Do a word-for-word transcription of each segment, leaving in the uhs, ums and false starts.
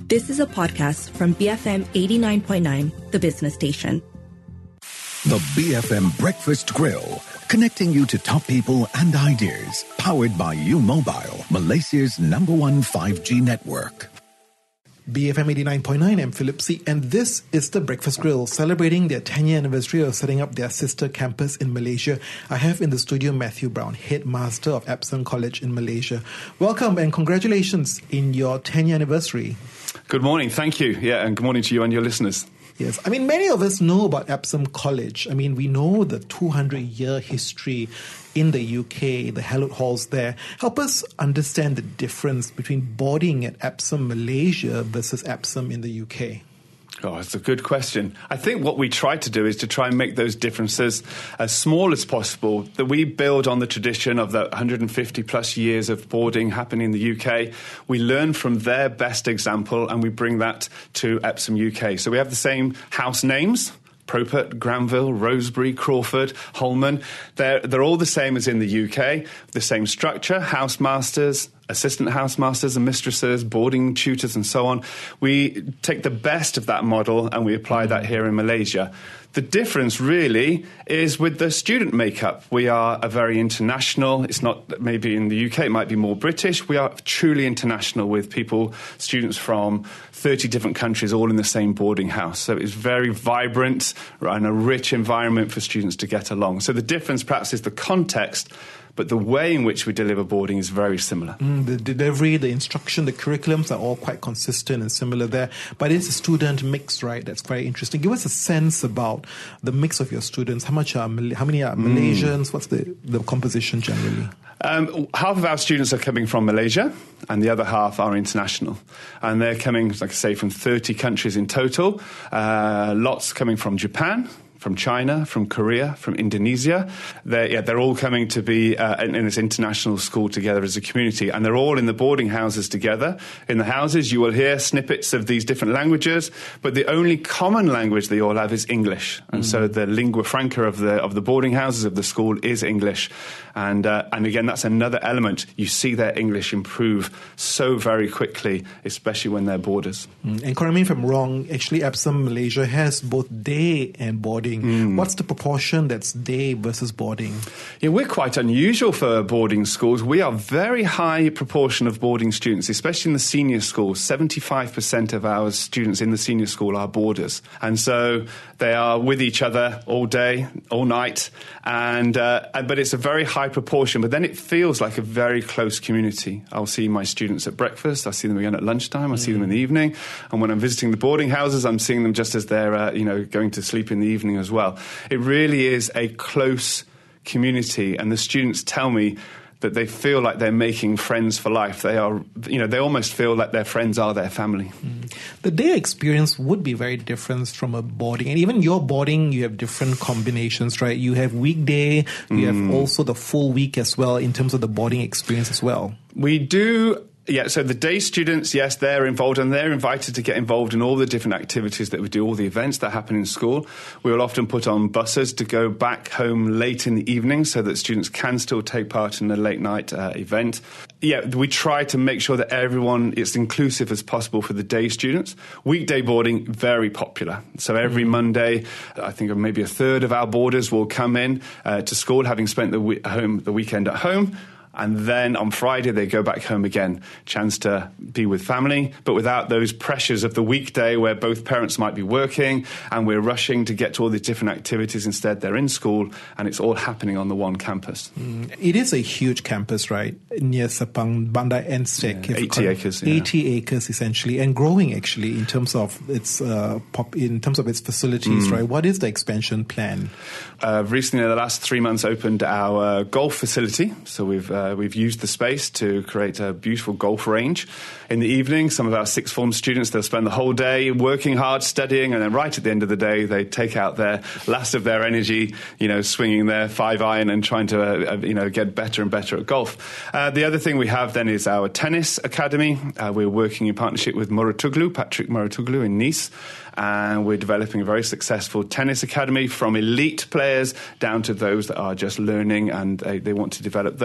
This is a podcast from B F M eighty-nine point nine, the business station. The B F M Breakfast Grill, connecting you to top people and ideas. Powered by U Mobile, Malaysia's number one five G network. B F M eighty-nine point nine, I'm Philip C. And this is the Breakfast Grill, celebrating their ten-year anniversary of setting up their sister campus in Malaysia. I have in the studio Matthew Brown, Headmaster of Epsom College in Malaysia. Welcome and congratulations in your ten-year anniversary. Good morning, thank you. Yeah, and good morning to you and your listeners. Yes, I mean, many of us know about Epsom College. I mean, we know the two hundred year history in the U K, the hallowed halls there. Help us understand the difference between boarding at Epsom, Malaysia versus Epsom in the U K. Oh, it's a good question. I think what we try to do is to try and make those differences as small as possible, that we build on the tradition of the one hundred fifty plus years of boarding happening in the U K. We learn from their best example and we bring that to Epsom U K. So we have the same house names: Propert, Granville, Rosebery, Crawford, Holman. They're, they're all the same as in the U K, the same structure: housemasters, assistant housemasters and mistresses, boarding tutors and so on. We take the best of that model and we apply that here in Malaysia. The difference really is with the student makeup. We are a very international. It's not maybe in the U K, it might be more British. We are truly international with people, students from thirty different countries, all in the same boarding house. So it's very vibrant and a rich environment for students to get along. So the difference perhaps is the context, but the way in which we deliver boarding is very similar. Mm, the delivery, the instruction, the curriculums are all quite consistent and similar there. But it's a student mix, right? That's very interesting. Give us a sense about the mix of your students. How much are how many are Malaysians? Mm. What's the, the composition generally? Um, half of our students are coming from Malaysia and the other half are international. And they're coming, like I say, from thirty countries in total. Uh, lots coming from Japan, from China, from Korea, from Indonesia. They're, yeah, they're all coming to be uh, in, in this international school together as a community. And they're all in the boarding houses together. In the houses, you will hear snippets of these different languages, but the only common language they all have is English. And mm. so the lingua franca of the of the boarding houses of the school is English. And uh, and again, that's another element. You see their English improve so very quickly, especially when they're boarders. Mm. And correct me if I'm wrong, actually Epsom Malaysia has both day and boarding. Mm. What's the proportion that's day versus boarding? Yeah, we're quite unusual for boarding schools. We are very high proportion of boarding students, especially in the senior school. seventy-five percent of our students in the senior school are boarders. And so they are with each other all day, all night. And uh, but it's a very high proportion. But then it feels like a very close community. I'll see my students at breakfast. I see them again at lunchtime. I mm. see them in the evening. And when I'm visiting the boarding houses, I'm seeing them just as they're uh, you know, going to sleep in the evening as well. It really is a close community, and the students tell me that they feel like they're making friends for life. They are, you know, they almost feel like their friends are their family. Mm. The day experience would be very different from a boarding. And even your boarding, you have different combinations, right? You have weekday, you mm. have also the full week as well in terms of the boarding experience as well. We do. Yeah, so the day students, yes, they're involved and they're invited to get involved in all the different activities that we do, all the events that happen in school. We will often put on buses to go back home late in the evening so that students can still take part in a late night uh, event. Yeah, we try to make sure that everyone is inclusive as possible for the day students. Weekday boarding, very popular. So every mm-hmm. Monday, I think maybe a third of our boarders will come in uh, to school, having spent the, we- home, the weekend at home. And then on Friday, they go back home again. Chance to be with family, but without those pressures of the weekday where both parents might be working and we're rushing to get to all these different activities. Instead, they're in school and it's all happening on the one campus. Mm. It is a huge campus, right? Near Sepang, Bandar Ensek. Yeah, eighty acres. Yeah. eighty acres, essentially, and growing, actually, in terms of its uh, pop, in terms of its facilities, mm. right? What is the expansion plan? Uh, recently, in the last three months, opened our uh, golf facility. So we've uh, Uh, we've used the space to create a beautiful golf range. In the evening, some of our sixth form students, they'll spend the whole day working hard, studying, and then right at the end of the day, they take out their last of their energy, you know, swinging their five iron and trying to, uh, you know, get better and better at golf. Uh, the other thing we have then is our tennis academy. Uh, we're working in partnership with Muratoglu, Patrick Muratoglu in Nice. And we're developing a very successful tennis academy from elite players down to those that are just learning and they, they want to develop those skills.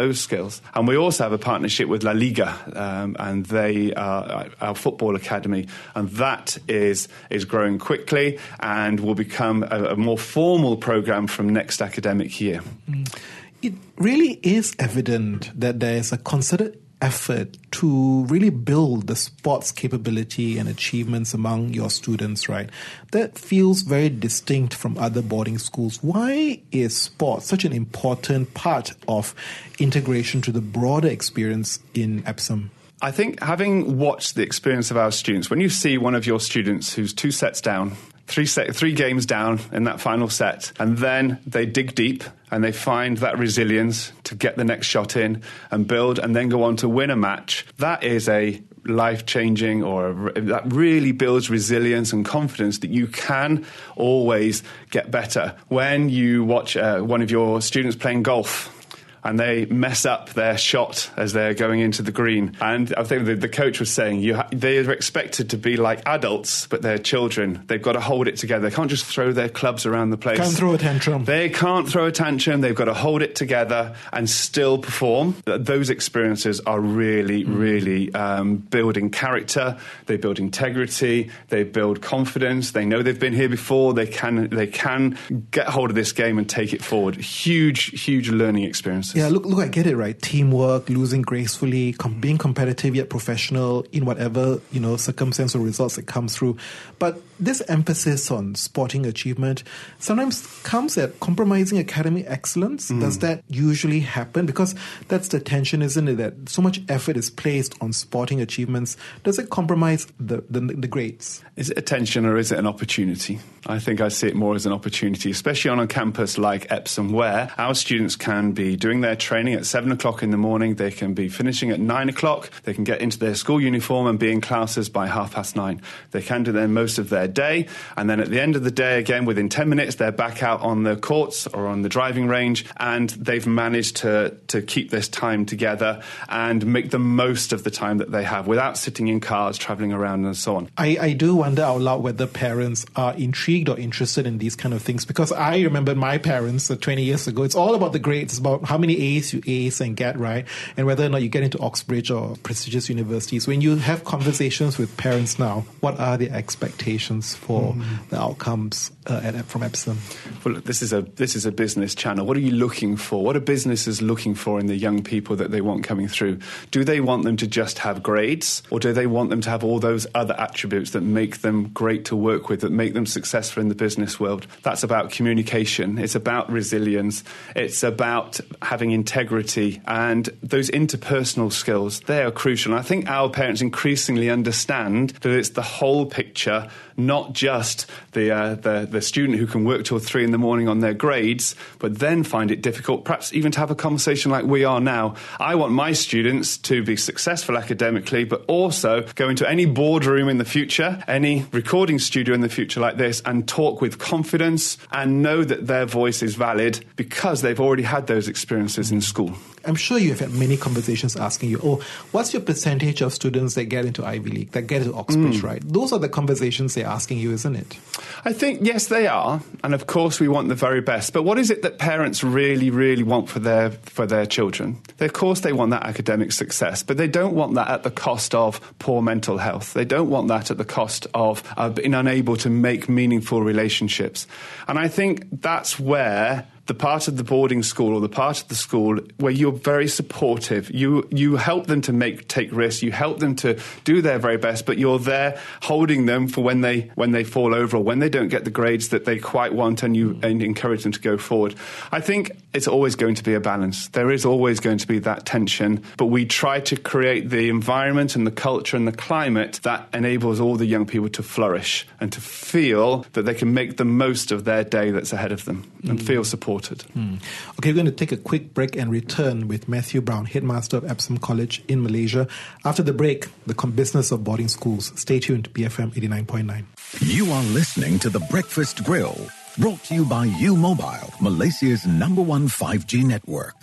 skills. And we also have a partnership with La Liga, um, and they are our football academy, and that is is growing quickly and will become a, a more formal program from next academic year. Mm. It really is evident that there is a concerted effort to really build the sports capability and achievements among your students, right? That feels very distinct from other boarding schools. Why is sports such an important part of integration to the broader experience in Epsom? I think having watched the experience of our students, when you see one of your students who's two sets down, Three set, three games down in that final set, and then they dig deep and they find that resilience to get the next shot in and build and then go on to win a match. That is a life-changing, or a, that really builds resilience and confidence that you can always get better. When you watch uh, one of your students playing golf, and they mess up their shot as they're going into the green. And I think the, the coach was saying you ha- they are expected to be like adults, but they're children. They've got to hold it together. They can't just throw their clubs around the place. Can't throw a tantrum. They can't throw a tantrum. They've got to hold it together and still perform. Those experiences are really, mm. really um, building character. They build integrity. They build confidence. They know they've been here before. They can, they can get hold of this game and take it forward. Huge, huge learning experience. Yeah, look, look, I get it, right? Teamwork, losing gracefully, com- being competitive yet professional in whatever, you know, circumstance or results that comes through. But this emphasis on sporting achievement sometimes comes at compromising academic excellence. Mm. Does that usually happen? Because that's the tension, isn't it? That so much effort is placed on sporting achievements. Does it compromise the, the, the grades? Is it a tension or is it an opportunity? I think I see it more as an opportunity, especially on a campus like Epsom, where our students can be doing their training at seven o'clock in the morning. They can be finishing at nine o'clock. They can get into their school uniform and be in classes by half past nine. They can do then most of their day. And then at the end of the day, again, within ten minutes, they're back out on the courts or on the driving range. And they've managed to, to keep this time together and make the most of the time that they have without sitting in cars, traveling around and so on. I, I do wonder out loud whether parents are intrigued or interested in these kind of things. Because I remember my parents uh, twenty years ago, it's all about the grades. It's about how many A's you ace and get, right? And whether or not you get into Oxbridge or prestigious universities. When you have conversations with parents now, what are the expectations for mm. the outcomes uh, at, from Epsom? Well, look, this is a this is a business channel. What are you looking for? What are businesses looking for in the young people that they want coming through? Do they want them to just have grades, or do they want them to have all those other attributes that make them great to work with, that make them successful in the business world? That's about communication. It's about resilience. It's about having integrity, and those interpersonal skills, they are crucial. And I think our parents increasingly understand that it's the whole picture, not just the, uh, the the student who can work till three in the morning on their grades, but then find it difficult, perhaps even to have a conversation like we are now. I want my students to be successful academically, but also go into any boardroom in the future, any recording studio in the future like this, and talk with confidence and know that their voice is valid because they've already had those experiences in school. I'm sure you have had many conversations asking you, oh, what's your percentage of students that get into Ivy League, that get into Oxbridge, mm. right? Those are the conversations they're asking you, isn't it? I think, yes, they are. And of course, we want the very best. But what is it that parents really, really want for their for their children? They, of course, they want that academic success, but they don't want that at the cost of poor mental health. They don't want that at the cost of uh, being unable to make meaningful relationships. And I think that's where the part of the boarding school or the part of the school where you're very supportive, you you help them to make take risks, you help them to do their very best, but you're there holding them for when they when they fall over or when they don't get the grades that they quite want, and you and encourage them to go forward. I think it's always going to be a balance. There is always going to be that tension, but we try to create the environment and the culture and the climate that enables all the young people to flourish and to feel that they can make the most of their day that's ahead of them and mm. feel supported. Hmm. Okay, we're going to take a quick break and return with Matthew Brown, Headmaster of Epsom College in Malaysia. After the break, the business of boarding schools. Stay tuned, B F M eighty-nine point nine. You are listening to The Breakfast Grill, brought to you by U Mobile, Malaysia's number one five G network.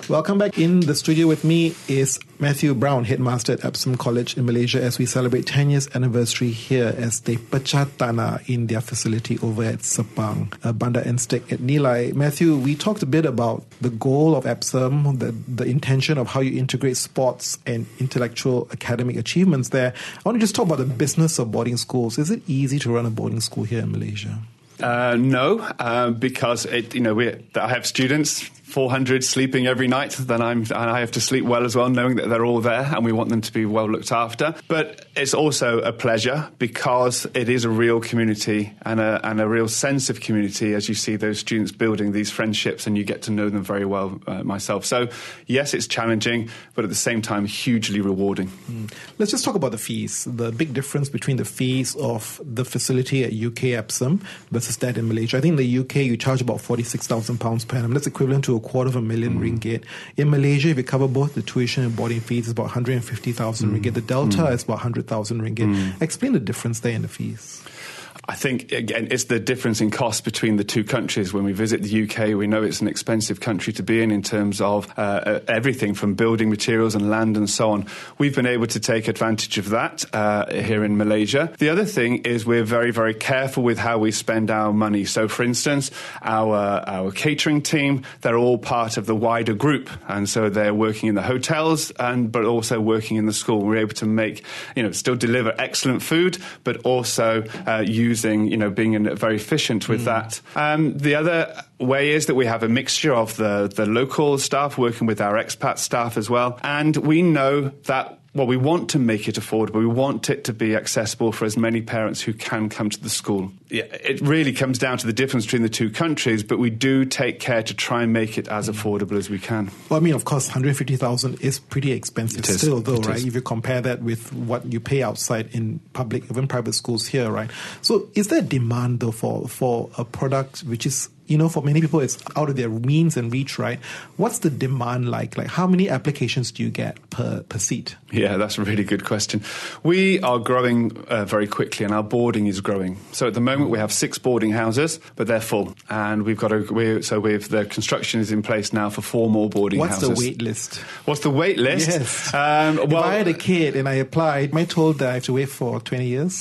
Welcome back. In the studio with me is Matthew Brown, headmaster at Epsom College in Malaysia, as we celebrate ten years anniversary here as they pecah tanah in their facility over at Sepang, uh, Bandar Enstek at Nilai. Matthew, we talked a bit about the goal of Epsom, the, the intention of how you integrate sports and intellectual academic achievements there. I want to just talk about the business of boarding schools. Is it easy to run a boarding school here in Malaysia? Uh, no, uh, because it, you know, we, I have students, four hundred sleeping every night, then I'm, and I have to sleep well as well, knowing that they're all there and we want them to be well looked after. But it's also a pleasure because it is a real community and a, and a real sense of community as you see those students building these friendships and you get to know them very well uh, myself. So yes, it's challenging, but at the same time, hugely rewarding. Mm. Let's just talk about the fees. The big difference between the fees of the facility at U K Epsom versus that in Malaysia. I think in the U K, you charge about forty-six thousand pounds per annum. That's equivalent to a quarter of a million mm. ringgit. In Malaysia, if you cover both the tuition and boarding fees, it's about one hundred fifty thousand mm. ringgit. The delta mm. is about one hundred thousand ringgit. Mm. Explain the difference there in the fees. I think, again, it's the difference in cost between the two countries. When we visit the U K, we know it's an expensive country to be in in terms of uh, everything from building materials and land and so on. We've been able to take advantage of that uh, here in Malaysia. The other thing is we're very, very careful with how we spend our money. So, for instance, our, our catering team, they're all part of the wider group. And so they're working in the hotels, and but also working in the school. We're able to make, you know, still deliver excellent food, but also uh, use Using, you know, being very efficient with mm. that. Um, the other way is that we have a mixture of the, the local staff working with our expat staff as well. And we know that well, we want to make it affordable. We want it to be accessible for as many parents who can come to the school. It really comes down to the difference between the two countries, but we do take care to try and make it as affordable as we can. Well, I mean, of course, one hundred fifty thousand is pretty expensive it still, is. though, it right? Is. If you compare that with what you pay outside in public, even private schools here, right? So is there demand, though, for, for a product which is, you know, for many people, it's out of their means and reach, right? What's the demand like? Like, how many applications do you get per, per seat? Yeah, that's a really good question. We are growing uh, very quickly, and our boarding is growing. So at the moment, we have six boarding houses, but they're full. And we've got a, we're, so we've, the construction is in place now for four more boarding What's houses. What's the wait list? What's the wait list? Yes. Um, well, if I had a kid and I applied, am I told that I have to wait for twenty years?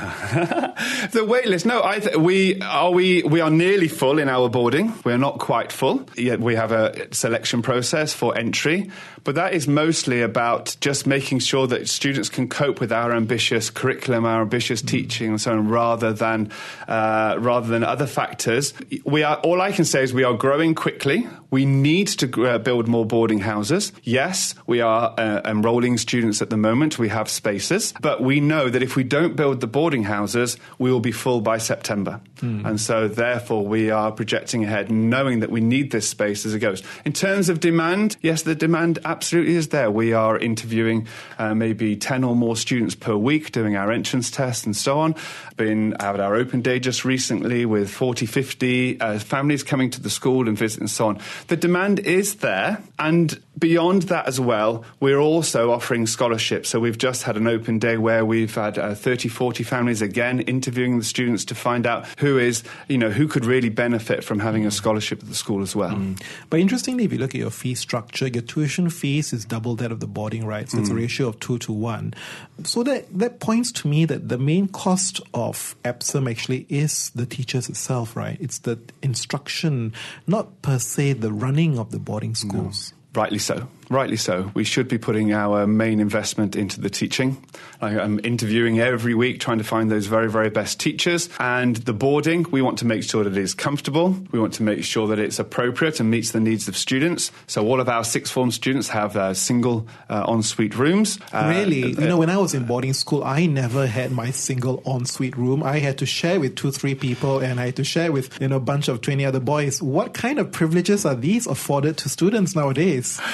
The wait list? No, I th- we are we we are nearly full in our boarding. We're not quite full. Yet we have a selection process for entry, but that is mostly about just making sure that students can cope with our ambitious curriculum, our ambitious mm. teaching, and so on, rather than uh, rather than other factors. We are. All I can say is we are growing quickly. We need to uh, build more boarding houses. Yes, we are uh, enrolling students at the moment. We have spaces, but we know that if we don't build the boarding houses, we will be full by September. Mm. And so, therefore, we are projecting ahead, knowing that we need this space as it goes. In terms of demand, yes, the demand absolutely is there. We are interviewing uh, maybe ten or more students per week, doing our entrance tests and so on. Been at our open day just recently with forty, fifty uh, families coming to the school and visit and so on. The demand is there, and beyond that as well, we're also offering scholarships. So we've just had an open day where we've had uh, thirty, forty families again interviewing the students to find out who is, you know, who could really benefit from having a scholarship at the school as well. Mm. But interestingly, if you look at your fee structure, your tuition fees is double that of the boarding, right? So mm. it's a ratio of two to one. So that, that points to me that the main cost of Epsom actually is the teachers itself, right? It's the instruction, not per se the running of the boarding schools. No. Rightly so. Rightly so. We should be putting our main investment into the teaching. I, I'm interviewing every week, trying to find those very, very best teachers. And the boarding, we want to make sure that it is comfortable. We want to make sure that it's appropriate and meets the needs of students. So all of our sixth form students have uh, single uh, ensuite rooms. Uh, really? Uh, you know, when I was in boarding school, I never had my single ensuite room. I had to share with two, three people, and I had to share with, you know, a bunch of twenty other boys. What kind of privileges are these afforded to students nowadays? Uh,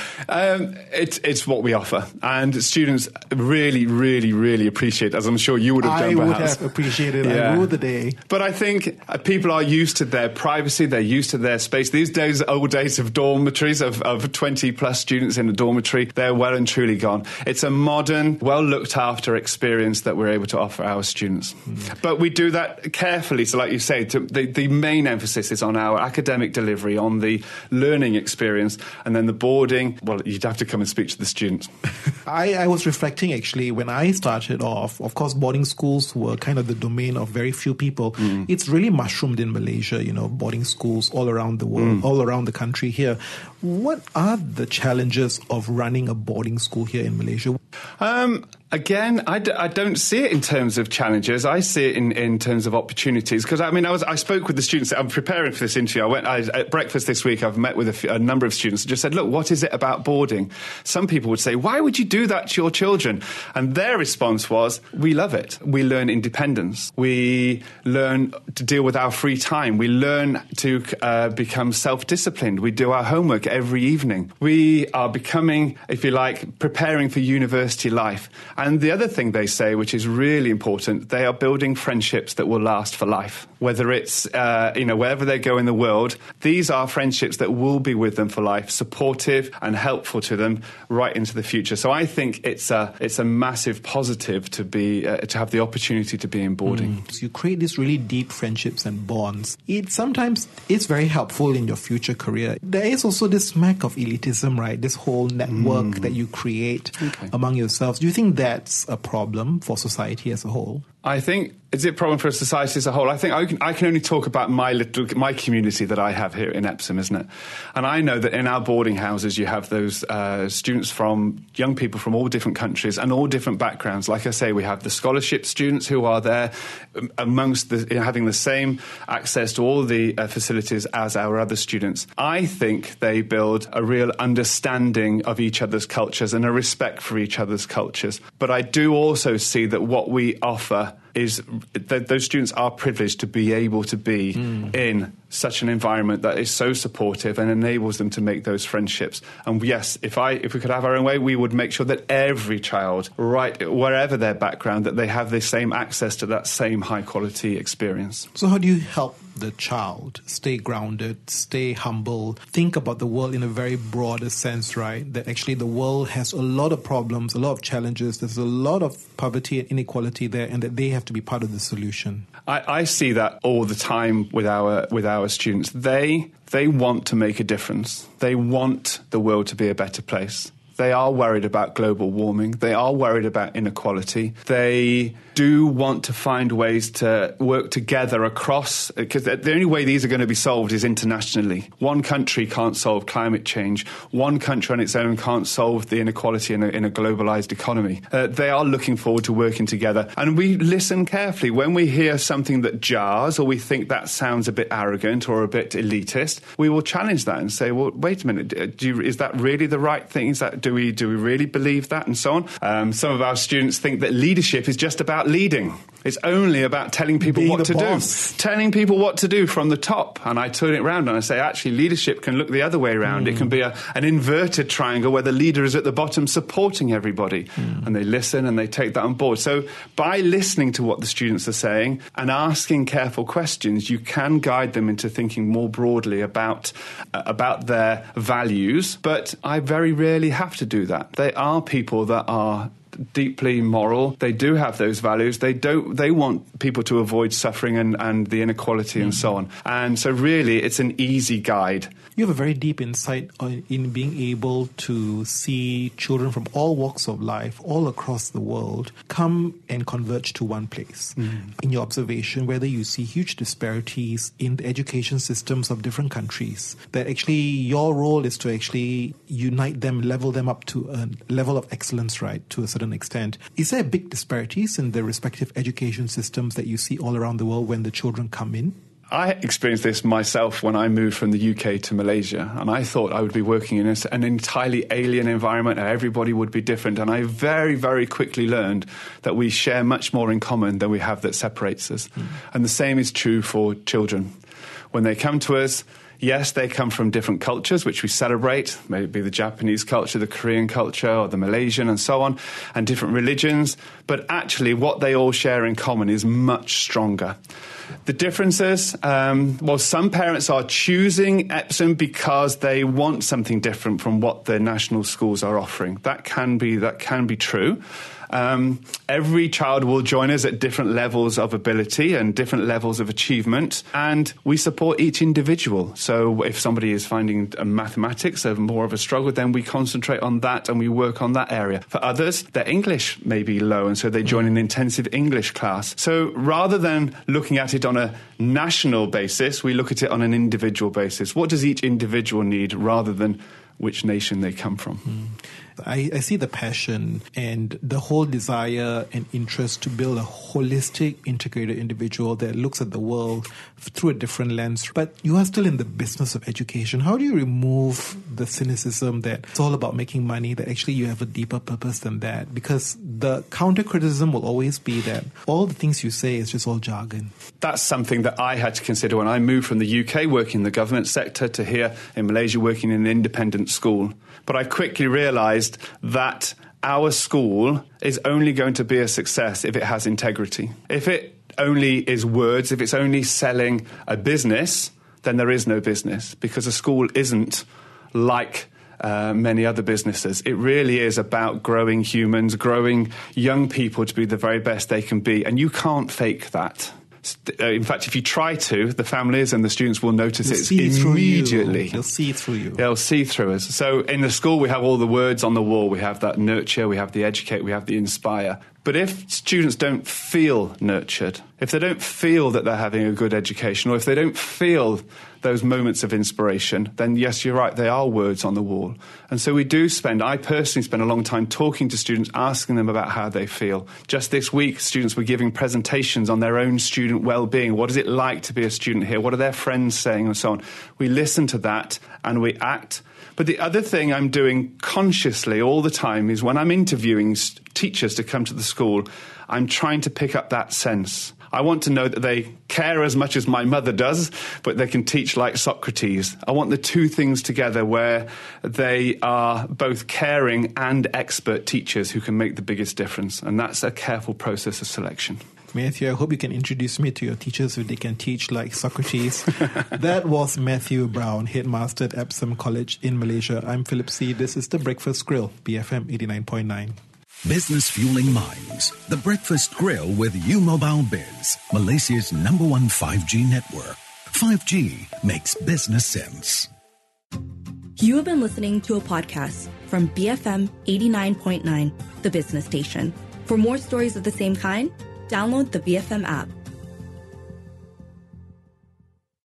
Um, it's it's what we offer, and students really, really, really appreciate it, as I'm sure you would have done. I would perhaps. have appreciated it. Yeah. I ruled the day. But I think uh, people are used to their privacy, they're used to their space. These days, old days of dormitories, of, of twenty plus students in a dormitory, they're well and truly gone. It's a modern, well looked after experience that we're able to offer our students. Mm. But we do that carefully. So like you say, to, the, the main emphasis is on our academic delivery, on the learning experience, and then the boarding. Well, you'd have to come and speak to the students. I, I was reflecting actually when I started off. Of course, boarding schools were kind of the domain of very few people. Mm. It's really mushroomed in Malaysia, you know, boarding schools all around the world, mm. all around the country here. What are the challenges of running a boarding school here in Malaysia? Um, Again, I, d- I don't see it in terms of challenges. I see it in, in terms of opportunities. Because, I mean, I was I spoke with the students. I'm preparing for this interview. I went I, at breakfast this week. I've met with a, f- a number of students and just said, look, what is it about boarding? Some people would say, why would you do that to your children? And their response was, we love it. We learn independence. We learn to deal with our free time. We learn to uh, become self-disciplined. We do our homework every evening. We are becoming, if you like, preparing for university life. And the other thing they say, which is really important, they are building friendships that will last for life. Whether it's, uh, you know, wherever they go in the world, these are friendships that will be with them for life, supportive and helpful to them right into the future. So I think it's a, it's a massive positive to be, uh, to have the opportunity to be in boarding. Mm. So you create these really deep friendships and bonds. It sometimes is very helpful in your future career. There is also this smack of elitism, right? This whole network mm. that you create okay. among yourselves. Do you think that's a problem for society as a whole? I think, is it a problem for society as a whole? I think I can, I can only talk about my little, my community that I have here in Epsom, isn't it? And I know that in our boarding houses, you have those uh, students from, young people from all different countries and all different backgrounds. Like I say, we have the scholarship students who are there amongst the, you know, having the same access to all the uh, facilities as our other students. I think they build a real understanding of each other's cultures and a respect for each other's cultures. But I do also see that what we offer is that those students are privileged to be able to be mm. in such an environment that is so supportive and enables them to make those friendships. And yes, if I if we could have our own way, we would make sure that every child, right wherever their background, that they have the same access to that same high quality experience. So how do you help the child stay grounded, stay humble, think about the world in a very broader sense, right? That actually the world has a lot of problems, a lot of challenges, there's a lot of poverty and inequality there, and that they have to be part of the solution. I, I see that all the time with our with our students. They they want to make a difference. They want the world to be a better place. They are worried about global warming. They are worried about inequality. They do want to find ways to work together across, because the only way these are going to be solved is internationally. One country can't solve climate change. One country on its own can't solve the inequality in a, in a globalized economy. Uh, they are looking forward to working together. And we listen carefully. When we hear something that jars or we think that sounds a bit arrogant or a bit elitist, we will challenge that and say, well, wait a minute, do you, is that really the right thing? Is that, do we, do we really believe that? And so on. Um, some of our students think that leadership is just about leading. It's only about telling people Being what to boss. do. Telling people what to do from the top. And I turn it around and I say, actually, leadership can look the other way around. Mm. It can be a, an inverted triangle where the leader is at the bottom supporting everybody. Mm. And they listen and they take that on board. So by listening to what the students are saying and asking careful questions, you can guide them into thinking more broadly about, uh, about their values. But I very rarely have to do that. They are people that are deeply moral. They do have those values. They don't. They want people to avoid suffering and, and the inequality mm. and so on. And so really, it's an easy guide. You have a very deep insight in being able to see children from all walks of life, all across the world, come and converge to one place. Mm. In your observation, whether you see huge disparities in the education systems of different countries, that actually your role is to actually unite them, level them up to a level of excellence, right, to a certain extent. Is there big disparities in the respective education systems that you see all around the world when the children come in? I experienced this myself when I moved from the U K to Malaysia, and I thought I would be working in a, an entirely alien environment and everybody would be different. And I very, very quickly learned that we share much more in common than we have that separates us. Mm. And the same is true for children. When they come to us, Yes, they come from different cultures, which we celebrate, maybe the Japanese culture, the Korean culture, or the Malaysian, and so on, and different religions. But actually, what they all share in common is much stronger. The differences, um, well, some parents are choosing Epsom because they want something different from what the national schools are offering. That can be, that can be true. Um, every child will join us at different levels of ability and different levels of achievement, and we support each individual. So if somebody is finding uh, mathematics a more of a struggle, then we concentrate on that and we work on that area. For others, their English may be low, and so they join an intensive English class. So rather than looking at it on a national basis, we look at it on an individual basis. What does each individual need, rather than which nation they come from? Mm. I, I see the passion and the whole desire and interest to build a holistic, integrated individual that looks at the world through a different lens. But you are still in the business of education. How do you remove the cynicism that it's all about making money, that actually you have a deeper purpose than that? Because the counter-criticism will always be that all the things you say is just all jargon. That's something that I had to consider when I moved from the U K, working in the government sector, to here in Malaysia, working in an independent school. But I quickly realised that our school is only going to be a success if it has integrity. If it only is words, if it's only selling a business, then there is no business, because a school isn't like uh, many other businesses. It really is about growing humans, growing young people to be the very best they can be, and you can't fake that. In fact, if you try to, the families and the students will notice it immediately. They'll see through you. They'll see through us. So in the school, we have all the words on the wall. We have that nurture, we have the educate, we have the inspire. But if students don't feel nurtured, if they don't feel that they're having a good education, or if they don't feel those moments of inspiration, then yes, you're right, they are words on the wall. And so we do spend, I personally spend a long time talking to students, asking them about how they feel. Just this week, students were giving presentations on their own student well-being. What is it like to be a student here? What are their friends saying, and so on? We listen to that and we act. But the other thing I'm doing consciously all the time is when I'm interviewing teachers to come to the school, I'm trying to pick up that sense. I want to know that they care as much as my mother does, but they can teach like Socrates. I want the two things together, where they are both caring and expert teachers who can make the biggest difference. And that's a careful process of selection. Matthew, I hope you can introduce me to your teachers so they can teach like Socrates. That was Matthew Brown, headmaster at Epsom College in Malaysia. I'm Philip C. This is The Breakfast Grill, B F M eighty-nine point nine. Business Fueling Minds, The Breakfast Grill with U Mobile Biz, Malaysia's number one five G network. five G makes business sense. You have been listening to a podcast from B F M eighty-nine point nine, the business station. For more stories of the same kind, download the B F M app.